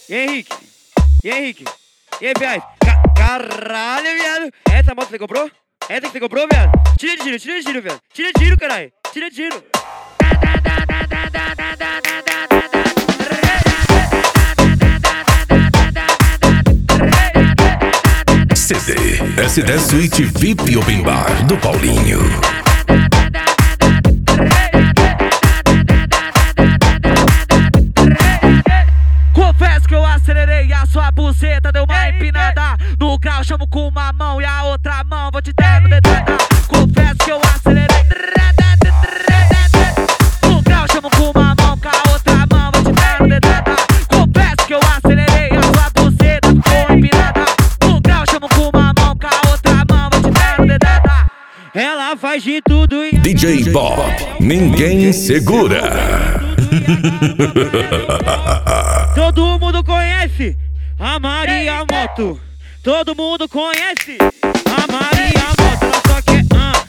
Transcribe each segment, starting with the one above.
E Henrique? E Henrique? E aí, viado? Caralho, viado. Essa moto você comprou? Essa que você comprou, viado? Tira de giro, viado. Tira de giro, caralho. Tira de giro. CD SD Suite VIP Open Bar do Paulinho. Confesso que eu acelerei, a sua buceta deu uma empinada. No grau chamo com uma mão e a outra mão vou te dar no dedada. Confesso que eu acelerei. No grau chamo com uma mão, com a outra mão vou te dar no dedada. Confesso que eu acelerei, a sua buceta ficou empinada. No grau chamo com uma mão, com a outra mão vou te dar no dedada. Ela faz de tudo e... DJ Bob, ninguém segura. Todo mundo conhece a Maria Moto. Todo mundo conhece a Maria Moto. Ela só quer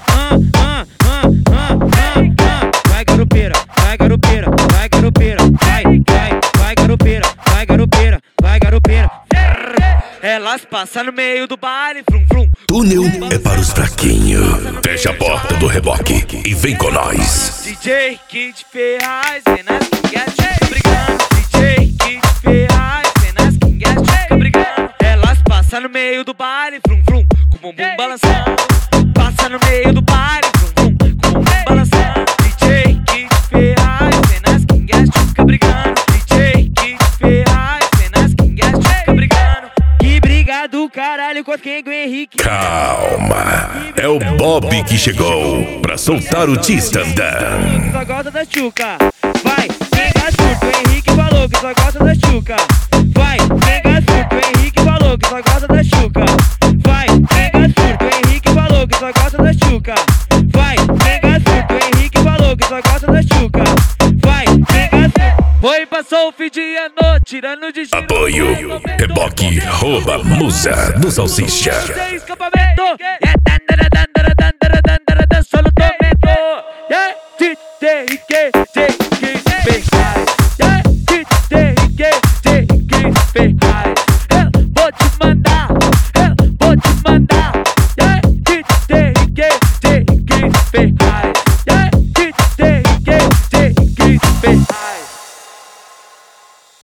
vai garupeira, vai garupeira, vai garupeira, vai garupeira, vai garupeira, vai garupeira. Elas passam no meio do baile, frum frum. Túnel é para os fraquinhos. Fecha a porta do reboque e vem com nós. DJ Kid Ferraz, vem nas quingas, fica brigando. DJ Kid Ferraz, vem nas quingas, fica brigando. Elas passam no meio do baile, frum frum, com o bumbum balançando. Passa no meio do baile, frum frum, com o bumbum balançando. DJ Kid Ferraz, vem nas quingas, fica brigando. DJ Kid Ferraz, vem nas quingas, fica brigando. Que briga do caralho com quem o Henrique. Calma, é o Bob que chegou pra soltar o Tistandam. Só gosta da chuca. Vai, pega surto, o Henrique falou que só gosta da chuca. Vai, pega surto, o Henrique falou que só gosta da chuca. Vai, pega surto, o Henrique falou que só gosta da chuca. Vai, pega surto, o Henrique falou que só gosta da chuca. Vai, pega surto. Foi, passou o fim de ano, tirando de giro. Apoio, reboque, rouba, musa do Salsicha.